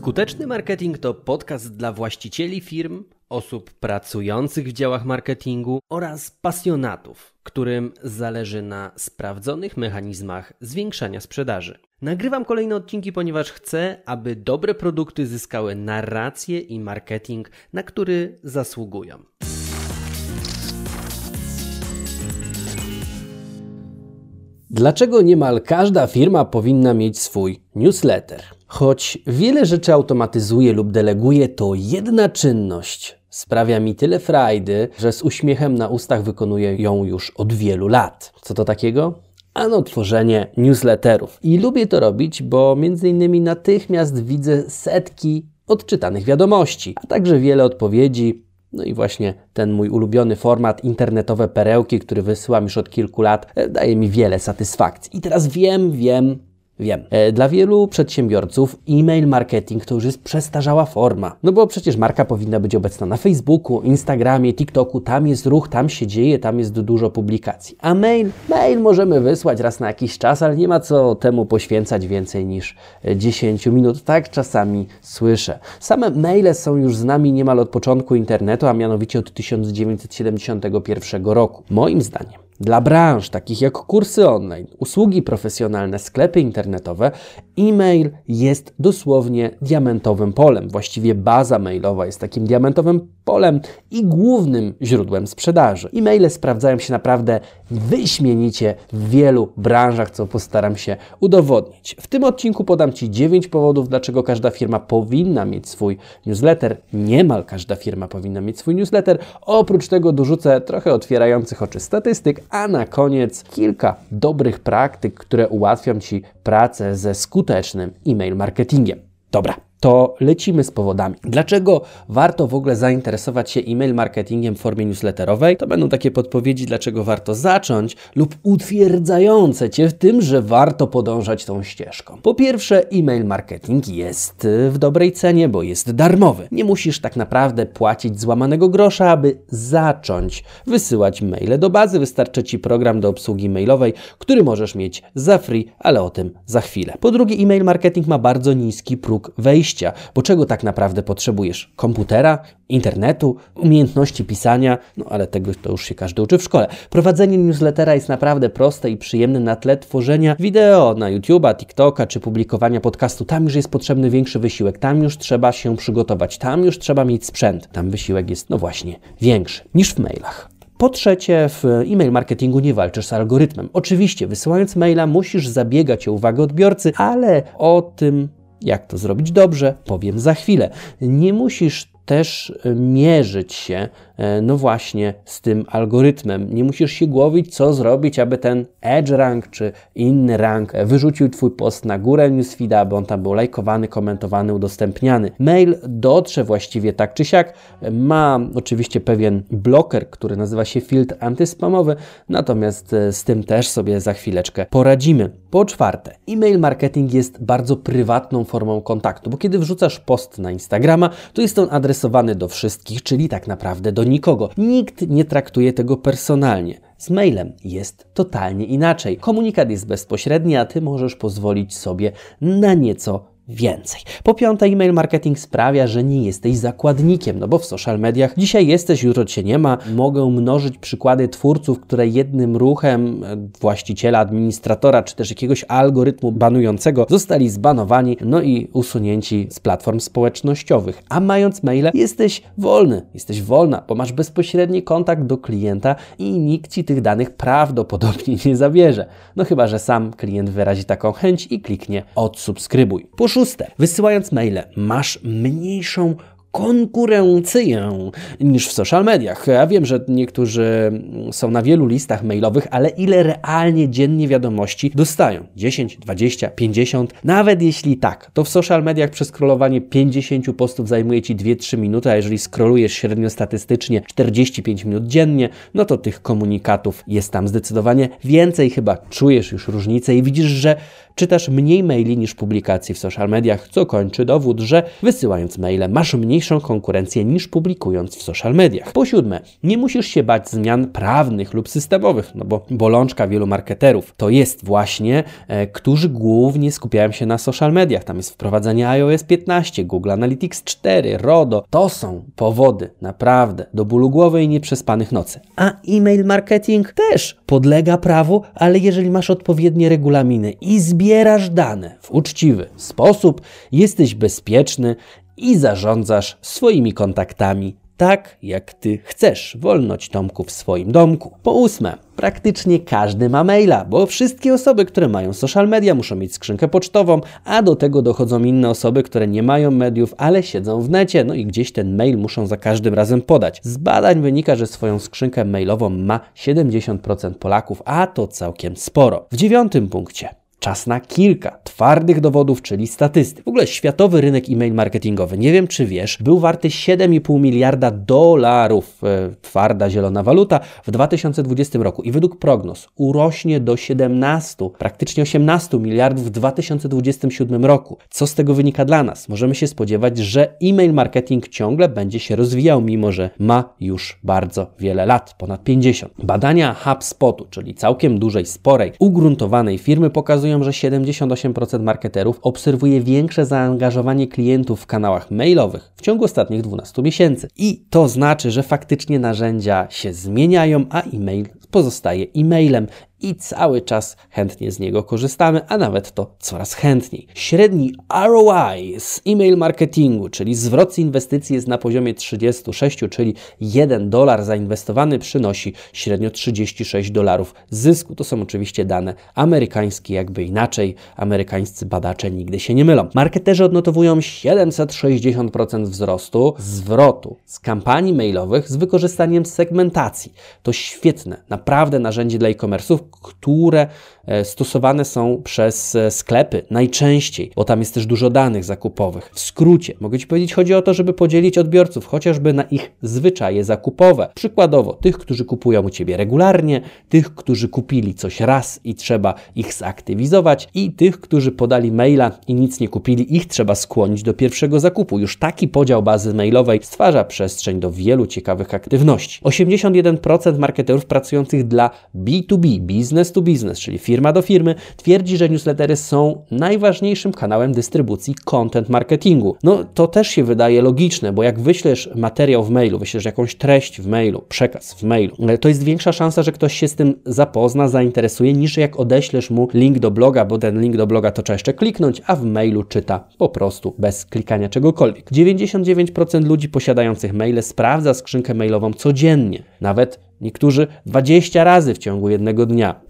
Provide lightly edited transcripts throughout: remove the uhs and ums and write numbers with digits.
Skuteczny marketing to podcast dla właścicieli firm, osób pracujących w działach marketingu oraz pasjonatów, którym zależy na sprawdzonych mechanizmach zwiększania sprzedaży. Nagrywam kolejne odcinki, ponieważ chcę, aby dobre produkty zyskały narrację i marketing, na który zasługują. Dlaczego niemal każda firma powinna mieć swój newsletter? Choć wiele rzeczy automatyzuje lub deleguje, to jedna czynność sprawia mi tyle frajdy, że z uśmiechem na ustach wykonuję ją już od wielu lat. Co to takiego? Ano tworzenie newsletterów. I lubię to robić, bo między innymi natychmiast widzę setki odczytanych wiadomości, a także wiele odpowiedzi. No i właśnie ten mój ulubiony format, internetowe perełki, który wysyłam już od kilku lat, daje mi wiele satysfakcji. I teraz wiem. Dla wielu przedsiębiorców e-mail marketing to już jest przestarzała forma. No bo przecież marka powinna być obecna na Facebooku, Instagramie, TikToku. Tam jest ruch, tam się dzieje, tam jest dużo publikacji. A mail możemy wysłać raz na jakiś czas, ale nie ma co temu poświęcać więcej niż 10 minut. Tak czasami słyszę. Same maile są już z nami niemal od początku internetu, a mianowicie od 1971 roku. Moim zdaniem dla branż takich jak kursy online, usługi profesjonalne, sklepy internetowe, e-mail jest dosłownie diamentowym polem. Właściwie baza mailowa jest takim diamentowym polem i głównym źródłem sprzedaży. E-maile sprawdzają się naprawdę wyśmienicie w wielu branżach, co postaram się udowodnić. W tym odcinku podam Ci 9 powodów, dlaczego każda firma powinna mieć swój newsletter. Niemal każda firma powinna mieć swój newsletter. Oprócz tego dorzucę trochę otwierających oczy statystyk, a na koniec kilka dobrych praktyk, które ułatwią Ci pracę ze skutecznym e-mail marketingiem. Dobra, to lecimy z powodami. Dlaczego warto w ogóle zainteresować się e-mail marketingiem w formie newsletterowej? To będą takie podpowiedzi, dlaczego warto zacząć lub utwierdzające Cię w tym, że warto podążać tą ścieżką. Po pierwsze, e-mail marketing jest w dobrej cenie, bo jest darmowy. Nie musisz tak naprawdę płacić złamanego grosza, aby zacząć wysyłać maile do bazy. Wystarczy Ci program do obsługi mailowej, który możesz mieć za free, ale o tym za chwilę. Po drugie, e-mail marketing ma bardzo niski próg wejścia. Bo czego tak naprawdę potrzebujesz? Komputera, internetu, umiejętności pisania, no ale tego to już się każdy uczy w szkole. Prowadzenie newslettera jest naprawdę proste i przyjemne na tle tworzenia wideo na YouTube'a, TikToka czy publikowania podcastu. Tam już jest potrzebny większy wysiłek, tam już trzeba się przygotować, tam już trzeba mieć sprzęt. Tam wysiłek jest, no właśnie, większy niż w mailach. Po trzecie, w e-mail marketingu nie walczysz z algorytmem. Oczywiście, wysyłając maila musisz zabiegać o uwagę odbiorcy, ale o tym, jak to zrobić dobrze, powiem za chwilę. Nie musisz też mierzyć się, no właśnie, z tym algorytmem. Nie musisz się głowić, co zrobić, aby ten Edge Rank czy inny rank wyrzucił Twój post na górę newsfeeda, aby on tam był lajkowany, komentowany, udostępniany. Mail dotrze właściwie tak czy siak. Ma oczywiście pewien bloker, który nazywa się filtr antyspamowy, natomiast z tym też sobie za chwileczkę poradzimy. Po czwarte, e-mail marketing jest bardzo prywatną formą kontaktu, bo kiedy wrzucasz post na Instagrama, to jest on adresowany do wszystkich, czyli tak naprawdę do nikogo. Nikt nie traktuje tego personalnie. Z mailem jest totalnie inaczej. Komunikat jest bezpośredni, a Ty możesz pozwolić sobie na nieco więcej. Po piąte, e-mail marketing sprawia, że nie jesteś zakładnikiem, no bo w social mediach dzisiaj jesteś, jutro Cię nie ma. Mogę mnożyć przykłady twórców, które jednym ruchem właściciela, administratora, czy też jakiegoś algorytmu banującego zostali zbanowani, no i usunięci z platform społecznościowych. A mając maile, jesteś wolny, jesteś wolna, bo masz bezpośredni kontakt do klienta i nikt Ci tych danych prawdopodobnie nie zabierze. No chyba że sam klient wyrazi taką chęć i kliknie odsubskrybuj. Po szóste, wysyłając maile masz mniejszą konkurencję niż w social mediach. Ja wiem, że niektórzy są na wielu listach mailowych, ale ile realnie dziennie wiadomości dostają? 10, 20, 50? Nawet jeśli tak, to w social mediach przeskrolowanie 50 postów zajmuje Ci 2-3 minuty, a jeżeli scrollujesz średnio statystycznie 45 minut dziennie, no to tych komunikatów jest tam zdecydowanie więcej. Chyba czujesz już różnicę i widzisz, że czytasz mniej maili niż publikacji w social mediach, co kończy dowód, że wysyłając maile masz mniejszą konkurencję niż publikując w social mediach. Po siódme, nie musisz się bać zmian prawnych lub systemowych, no bo bolączka wielu marketerów to jest właśnie, którzy głównie skupiają się na social mediach. Tam jest wprowadzenie iOS 15, Google Analytics 4, RODO. To są powody naprawdę do bólu głowy i nieprzespanych nocy. A e-mail marketing też podlega prawu, ale jeżeli masz odpowiednie regulaminy i zbierasz dane w uczciwy sposób, jesteś bezpieczny i zarządzasz swoimi kontaktami tak, jak Ty chcesz. Wolność Tomku w swoim domku. Po ósme, praktycznie każdy ma maila, bo wszystkie osoby, które mają social media, muszą mieć skrzynkę pocztową, a do tego dochodzą inne osoby, które nie mają mediów, ale siedzą w necie, no i gdzieś ten mail muszą za każdym razem podać. Z badań wynika, że swoją skrzynkę mailową ma 70% Polaków, a to całkiem sporo. W dziewiątym punkcie. Czas na kilka twardych dowodów, czyli statystyk. W ogóle światowy rynek e-mail marketingowy, nie wiem czy wiesz, był warty $7,5 miliarda. Twarda zielona waluta w 2020 roku i według prognoz urośnie do 17, praktycznie 18 miliardów w 2027 roku. Co z tego wynika dla nas? Możemy się spodziewać, że e-mail marketing ciągle będzie się rozwijał, mimo że ma już bardzo wiele lat, ponad 50. Badania HubSpotu, czyli całkiem dużej, sporej, ugruntowanej firmy pokazują, że 78% marketerów obserwuje większe zaangażowanie klientów w kanałach mailowych w ciągu ostatnich 12 miesięcy. I to znaczy, że faktycznie narzędzia się zmieniają, a e-mail pozostaje e-mailem i cały czas chętnie z niego korzystamy, a nawet to coraz chętniej. Średni ROI z e-mail marketingu, czyli zwrot z inwestycji, jest na poziomie 36, czyli $1 zainwestowany przynosi średnio $36 zysku. To są oczywiście dane amerykańskie, jakby inaczej. Amerykańscy badacze nigdy się nie mylą. Marketerzy odnotowują 760% wzrostu zwrotu z kampanii mailowych z wykorzystaniem segmentacji. To świetne, naprawdę narzędzie dla e-commerce'ów, które stosowane są przez sklepy najczęściej, bo tam jest też dużo danych zakupowych. W skrócie, mogę Ci powiedzieć, chodzi o to, żeby podzielić odbiorców chociażby na ich zwyczaje zakupowe. Przykładowo tych, którzy kupują u Ciebie regularnie, tych, którzy kupili coś raz i trzeba ich zaktywizować i tych, którzy podali maila i nic nie kupili, ich trzeba skłonić do pierwszego zakupu. Już taki podział bazy mailowej stwarza przestrzeń do wielu ciekawych aktywności. 81% marketerów pracujących dla B2B, business to business, czyli firma do firmy, twierdzi, że newslettery są najważniejszym kanałem dystrybucji content marketingu. No to też się wydaje logiczne, bo jak wyślesz materiał w mailu, wyślesz jakąś treść w mailu, przekaz w mailu, to jest większa szansa, że ktoś się z tym zapozna, zainteresuje, niż jak odeślesz mu link do bloga, bo ten link do bloga to trzeba jeszcze kliknąć, a w mailu czyta po prostu bez klikania czegokolwiek. 99% ludzi posiadających maile sprawdza skrzynkę mailową codziennie, nawet niektórzy 20 razy w ciągu jednego dnia.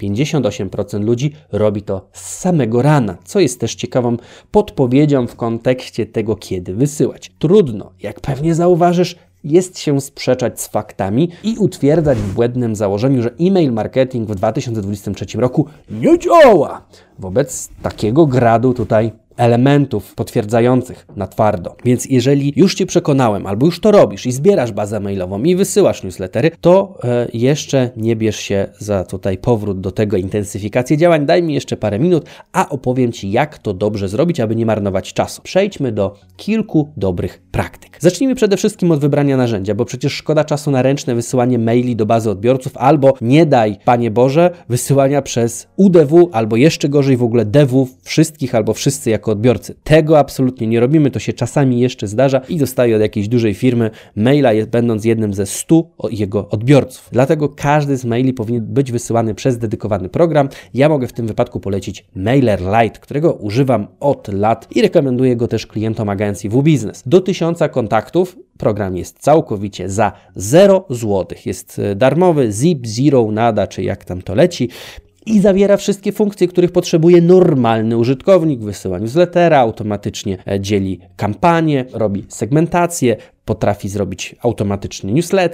58% ludzi robi to z samego rana, co jest też ciekawą podpowiedzią w kontekście tego, kiedy wysyłać. Trudno, jak pewnie zauważysz, jest się sprzeczać z faktami i utwierdzać w błędnym założeniu, że e-mail marketing w 2023 roku nie działa. Wobec takiego gradu tutaj elementów potwierdzających na twardo. Więc jeżeli już Cię przekonałem, albo już to robisz i zbierasz bazę mailową i wysyłasz newslettery, to jeszcze nie bierz się za tutaj powrót do tego, intensyfikację działań. Daj mi jeszcze parę minut, a opowiem Ci, jak to dobrze zrobić, aby nie marnować czasu. Przejdźmy do kilku dobrych praktyk. Zacznijmy przede wszystkim od wybrania narzędzia, bo przecież szkoda czasu na ręczne wysyłanie maili do bazy odbiorców, albo nie daj, Panie Boże, wysyłania przez UDW, albo jeszcze gorzej w ogóle DW wszystkich albo wszyscy jako odbiorcy. Tego absolutnie nie robimy, to się czasami jeszcze zdarza i dostaję od jakiejś dużej firmy maila, będąc jednym ze 100 jego odbiorców. Dlatego każdy z maili powinien być wysyłany przez dedykowany program. Ja mogę w tym wypadku polecić MailerLite, którego używam od lat i rekomenduję go też klientom agencji wBusiness. Do 1000 kontaktów program jest całkowicie za 0 zł. Jest darmowy, zip, zero, nada, czy jak tam to leci. I zawiera wszystkie funkcje, których potrzebuje normalny użytkownik. Wysyła newslettera, automatycznie dzieli kampanię, robi segmentację, potrafi zrobić automatyczny newsletter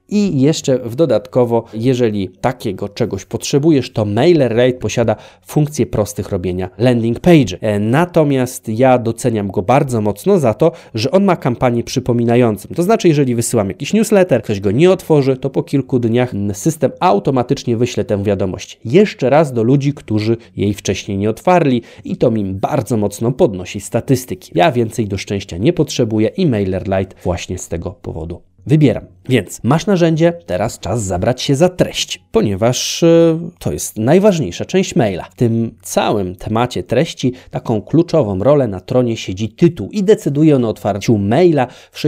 I jeszcze dodatkowo, jeżeli takiego czegoś potrzebujesz, to MailerLite posiada funkcję prostych robienia landing page. Natomiast ja doceniam go bardzo mocno za to, że on ma kampanię przypominającą. To znaczy, jeżeli wysyłam jakiś newsletter, ktoś go nie otworzy, to po kilku dniach system automatycznie wyśle tę wiadomość jeszcze raz do ludzi, którzy jej wcześniej nie otwarli i to mi bardzo mocno podnosi statystyki. Ja więcej do szczęścia nie potrzebuję i MailerLite właśnie z tego powodu wybieram. Więc masz narzędzie, teraz czas zabrać się za treść, ponieważ to jest najważniejsza część maila. W tym całym temacie treści taką kluczową rolę na tronie siedzi tytuł i decyduje on o otwarciu maila w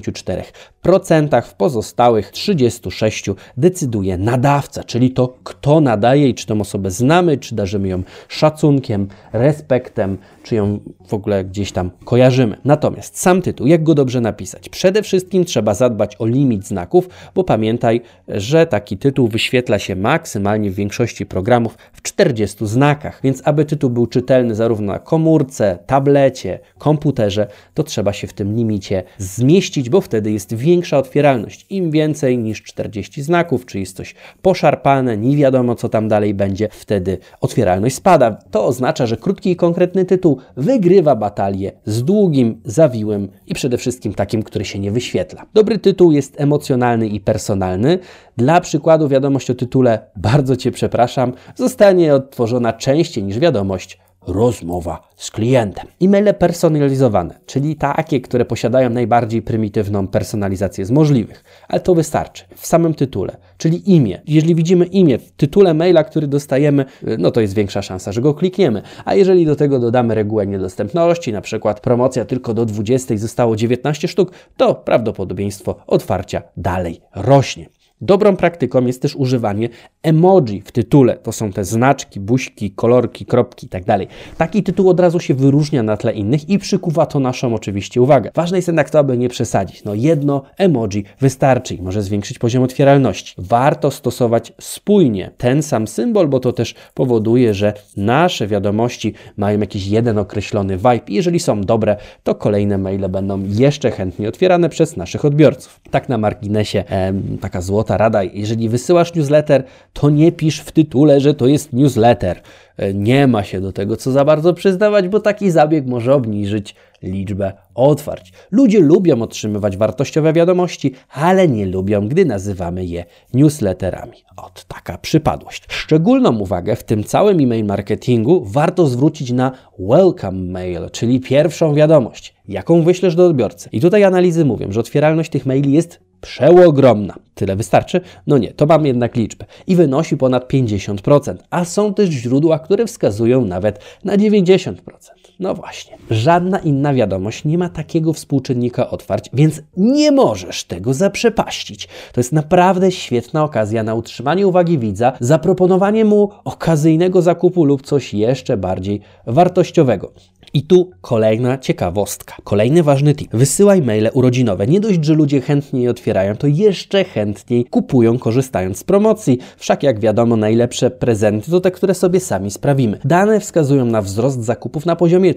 64%, w pozostałych 36% decyduje nadawca, czyli to, kto nadaje i czy tą osobę znamy, czy darzymy ją szacunkiem, respektem, czy ją w ogóle gdzieś tam kojarzymy. Natomiast sam tytuł, jak go dobrze napisać? Przede wszystkim trzeba zadbać o limit znaków, bo pamiętaj, że taki tytuł wyświetla się maksymalnie w większości programów w 40 znakach, więc aby tytuł był czytelny zarówno na komórce, tablecie, komputerze, to trzeba się w tym limicie zmieścić, bo wtedy jest większa otwieralność. Im więcej niż 40 znaków, czy jest coś poszarpane, nie wiadomo co tam dalej będzie, wtedy otwieralność spada. To oznacza, że krótki i konkretny tytuł wygrywa batalię z długim, zawiłym i przede wszystkim takim, który się nie wyświetla. Dobry tytuł jest emocjonalny i personalny. Dla przykładu wiadomość o tytule "Bardzo Cię przepraszam" zostanie odtworzona częściej niż wiadomość "Rozmowa z klientem". E-maile personalizowane, czyli takie, które posiadają najbardziej prymitywną personalizację z możliwych, ale to wystarczy w samym tytule, czyli imię. Jeżeli widzimy imię w tytule maila, który dostajemy, no to jest większa szansa, że go klikniemy, a jeżeli do tego dodamy regułę niedostępności, na przykład promocja tylko do 20 zostało 19 sztuk, to prawdopodobieństwo otwarcia dalej rośnie. Dobrą praktyką jest też używanie emoji w tytule. To są te znaczki, buźki, kolorki, kropki itd. Taki tytuł od razu się wyróżnia na tle innych i przykuwa to naszą oczywiście uwagę. Ważne jest jednak to, aby nie przesadzić. No jedno emoji wystarczy i może zwiększyć poziom otwieralności. Warto stosować spójnie ten sam symbol, bo to też powoduje, że nasze wiadomości mają jakiś jeden określony vibe i jeżeli są dobre, to kolejne maile będą jeszcze chętniej otwierane przez naszych odbiorców. Tak na marginesie, taka złota rada, jeżeli wysyłasz newsletter, to nie pisz w tytule, że to jest newsletter. Nie ma się do tego co za bardzo przyznawać, bo taki zabieg może obniżyć liczbę otwarć. Ludzie lubią otrzymywać wartościowe wiadomości, ale nie lubią, gdy nazywamy je newsletterami. Taka przypadłość. Szczególną uwagę w tym całym e-mail marketingu warto zwrócić na welcome mail, czyli pierwszą wiadomość, jaką wyślesz do odbiorcy. I tutaj analizy mówią, że otwieralność tych maili jest przeogromna. Tyle wystarczy? No nie, to mam jednak liczbę. I wynosi ponad 50%, a są też źródła, które wskazują nawet na 90%. No właśnie. Żadna inna wiadomość nie ma takiego współczynnika otwarć, więc nie możesz tego zaprzepaścić. To jest naprawdę świetna okazja na utrzymanie uwagi widza, zaproponowanie mu okazyjnego zakupu lub coś jeszcze bardziej wartościowego. I tu kolejna ciekawostka, kolejny ważny tip. Wysyłaj maile urodzinowe. Nie dość, że ludzie chętnie je otwierają, to jeszcze chętniej kupują, korzystając z promocji. Wszak jak wiadomo, najlepsze prezenty to te, które sobie sami sprawimy. Dane wskazują na wzrost zakupów na poziomie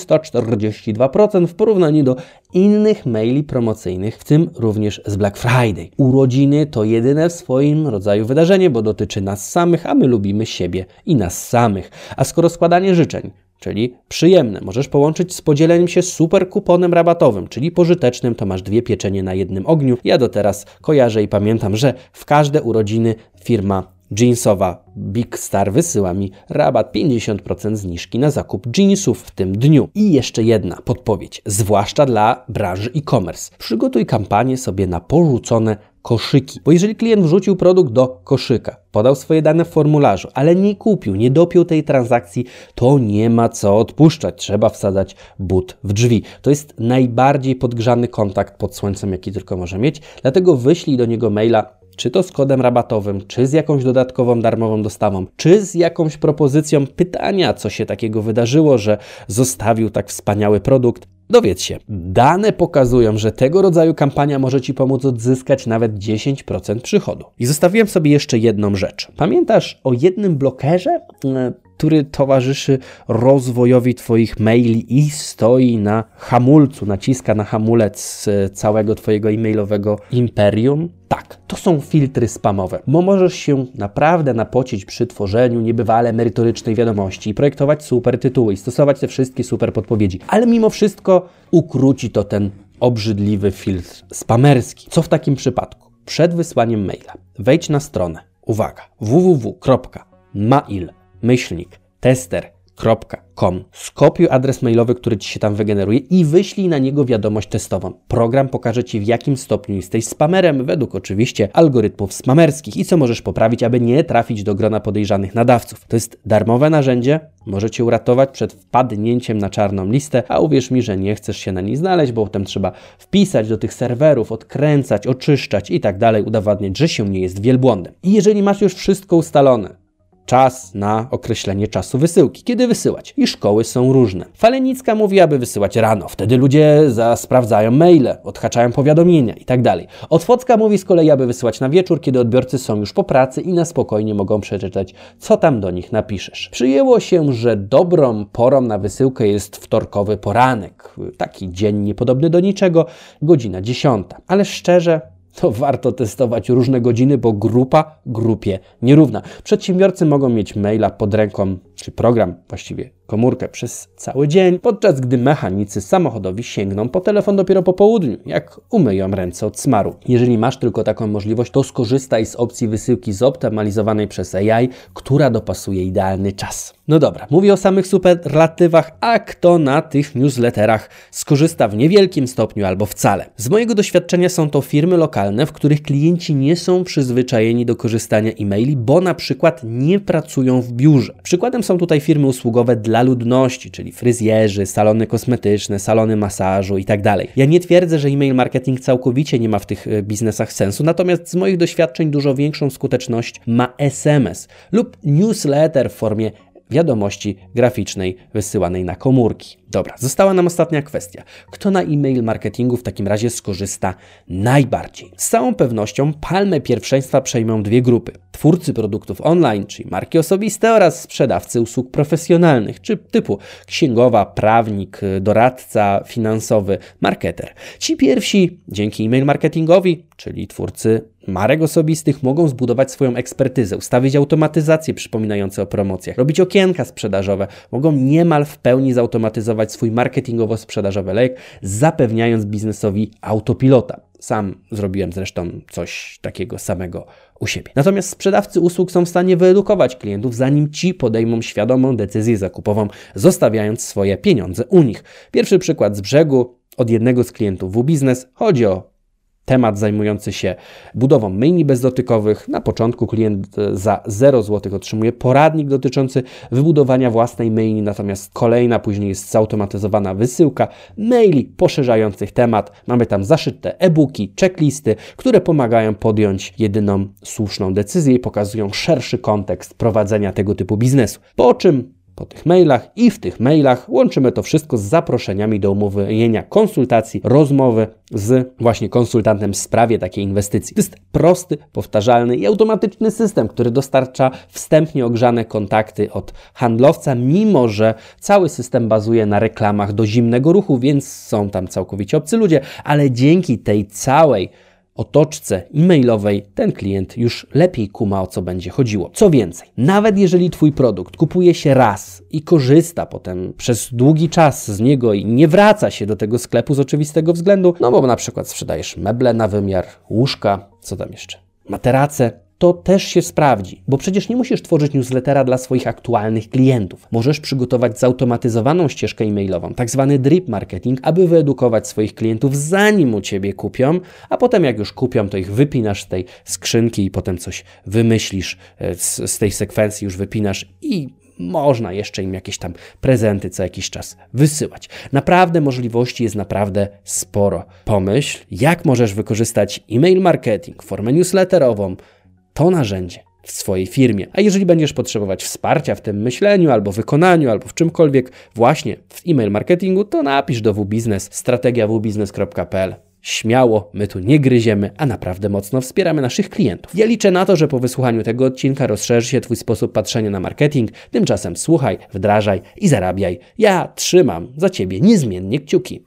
342% w porównaniu do innych maili promocyjnych, w tym również z Black Friday. Urodziny to jedyne w swoim rodzaju wydarzenie, bo dotyczy nas samych, a my lubimy siebie i nas samych. A skoro składanie życzeń, czyli przyjemne, możesz połączyć z podzieleniem się super kuponem rabatowym, czyli pożytecznym, to masz 2 pieczenie na jednym ogniu. Ja do teraz kojarzę i pamiętam, że w każde urodziny firma jeansowa Big Star wysyła mi rabat 50% zniżki na zakup jeansów w tym dniu. I jeszcze jedna podpowiedź, zwłaszcza dla branży e-commerce. Przygotuj kampanię sobie na porzucone koszyki, bo jeżeli klient wrzucił produkt do koszyka, podał swoje dane w formularzu, ale nie kupił, nie dopiął tej transakcji, to nie ma co odpuszczać. Trzeba wsadzać but w drzwi. To jest najbardziej podgrzany kontakt pod słońcem, jaki tylko może mieć, dlatego wyślij do niego maila, czy to z kodem rabatowym, czy z jakąś dodatkową darmową dostawą, czy z jakąś propozycją pytania, co się takiego wydarzyło, że zostawił tak wspaniały produkt. Dowiedz się, dane pokazują, że tego rodzaju kampania może Ci pomóc odzyskać nawet 10% przychodu. I zostawiłem sobie jeszcze jedną rzecz. Pamiętasz o jednym blokerze, który towarzyszy rozwojowi Twoich maili i stoi na hamulcu, naciska na hamulec całego Twojego e-mailowego imperium? Tak, tak, to są filtry spamowe, bo możesz się naprawdę napocić przy tworzeniu niebywale merytorycznej wiadomości i projektować super tytuły i stosować te wszystkie super podpowiedzi, ale mimo wszystko ukróci to ten obrzydliwy filtr spamerski. Co w takim przypadku? Przed wysłaniem maila wejdź na stronę, uwaga, www.mail-tester.com, skopiuj adres mailowy, który Ci się tam wygeneruje i wyślij na niego wiadomość testową. Program pokaże Ci, w jakim stopniu jesteś spamerem, według oczywiście algorytmów spamerskich i co możesz poprawić, aby nie trafić do grona podejrzanych nadawców. To jest darmowe narzędzie, może Cię uratować przed wpadnięciem na czarną listę, a uwierz mi, że nie chcesz się na niej znaleźć, bo potem trzeba wpisać do tych serwerów, odkręcać, oczyszczać i tak dalej, udowadniać, że się nie jest wielbłądem. I jeżeli masz już wszystko ustalone, czas na określenie czasu wysyłki. Kiedy wysyłać? I szkoły są różne. Falenicka mówi, aby wysyłać rano. Wtedy ludzie sprawdzają maile, odhaczają powiadomienia i tak dalej. Otwocka mówi z kolei, aby wysyłać na wieczór, kiedy odbiorcy są już po pracy i na spokojnie mogą przeczytać, co tam do nich napiszesz. Przyjęło się, że dobrą porą na wysyłkę jest wtorkowy poranek. Taki dzień niepodobny do niczego, godzina 10. Ale szczerze, to warto testować różne godziny, bo grupa grupie nierówna. Przedsiębiorcy mogą mieć maila pod ręką, czy program, właściwie komórkę przez cały dzień, podczas gdy mechanicy samochodowi sięgną po telefon dopiero po południu, jak umyją ręce od smaru. Jeżeli masz tylko taką możliwość, to skorzystaj z opcji wysyłki zoptymalizowanej przez AI, która dopasuje idealny czas. No dobra, mówię o samych superlatywach, a kto na tych newsletterach skorzysta w niewielkim stopniu albo wcale? Z mojego doświadczenia są to firmy lokalne, w których klienci nie są przyzwyczajeni do korzystania e-maili, bo na przykład nie pracują w biurze. Przykładem są tutaj firmy usługowe dla ludności, czyli fryzjerzy, salony kosmetyczne, salony masażu i tak dalej. Ja nie twierdzę, że e-mail marketing całkowicie nie ma w tych biznesach sensu, natomiast z moich doświadczeń dużo większą skuteczność ma SMS lub newsletter w formie wiadomości graficznej wysyłanej na komórki. Dobra, została nam ostatnia kwestia. Kto na e-mail marketingu w takim razie skorzysta najbardziej? Z całą pewnością palmę pierwszeństwa przejmą dwie grupy. Twórcy produktów online, czyli marki osobiste oraz sprzedawcy usług profesjonalnych, czy typu księgowa, prawnik, doradca finansowy, marketer. Ci pierwsi dzięki e-mail marketingowi, czyli twórcy marek osobistych, mogą zbudować swoją ekspertyzę, ustawić automatyzacje przypominające o promocjach, robić okienka sprzedażowe, mogą niemal w pełni zautomatyzować swój marketingowo-sprzedażowy lejek, zapewniając biznesowi autopilota. Sam zrobiłem zresztą coś takiego samego u siebie. Natomiast sprzedawcy usług są w stanie wyedukować klientów, zanim ci podejmą świadomą decyzję zakupową, zostawiając swoje pieniądze u nich. Pierwszy przykład z brzegu od jednego z klientów WBiznes. Chodzi o temat zajmujący się budową myjni bezdotykowych. Na początku klient za 0 zł otrzymuje poradnik dotyczący wybudowania własnej myjni, natomiast kolejna później jest zautomatyzowana wysyłka maili poszerzających temat. Mamy tam zaszyte e-booki, checklisty, które pomagają podjąć jedyną słuszną decyzję i pokazują szerszy kontekst prowadzenia tego typu biznesu. Po czym po tych mailach i w tych mailach łączymy to wszystko z zaproszeniami do umówienia konsultacji, rozmowy z właśnie konsultantem w sprawie takiej inwestycji. To jest prosty, powtarzalny i automatyczny system, który dostarcza wstępnie ogrzane kontakty od handlowca, mimo że cały system bazuje na reklamach do zimnego ruchu, więc są tam całkowicie obcy ludzie, ale dzięki tej całej otoczce e-mailowej ten klient już lepiej kuma, o co będzie chodziło. Co więcej, nawet jeżeli Twój produkt kupuje się raz i korzysta potem przez długi czas z niego i nie wraca się do tego sklepu z oczywistego względu, no bo na przykład sprzedajesz meble na wymiar, łóżka, co tam jeszcze, materace, to też się sprawdzi, bo przecież nie musisz tworzyć newslettera dla swoich aktualnych klientów. Możesz przygotować zautomatyzowaną ścieżkę e-mailową, tak zwany drip marketing, aby wyedukować swoich klientów, zanim u Ciebie kupią, a potem jak już kupią, to ich wypinasz z tej skrzynki i potem coś wymyślisz z tej sekwencji, już wypinasz i można jeszcze im jakieś tam prezenty co jakiś czas wysyłać. Naprawdę możliwości jest naprawdę sporo. Pomyśl, jak możesz wykorzystać e-mail marketing, formę newsletterową, to narzędzie w swojej firmie. A jeżeli będziesz potrzebować wsparcia w tym myśleniu, albo wykonaniu, albo w czymkolwiek właśnie w e-mail marketingu, to napisz do WBiznes, strategiawbiznes.pl. Śmiało, my tu nie gryziemy, a naprawdę mocno wspieramy naszych klientów. Ja liczę na to, że po wysłuchaniu tego odcinka rozszerzy się Twój sposób patrzenia na marketing. Tymczasem słuchaj, wdrażaj i zarabiaj. Ja trzymam za Ciebie niezmiennie kciuki.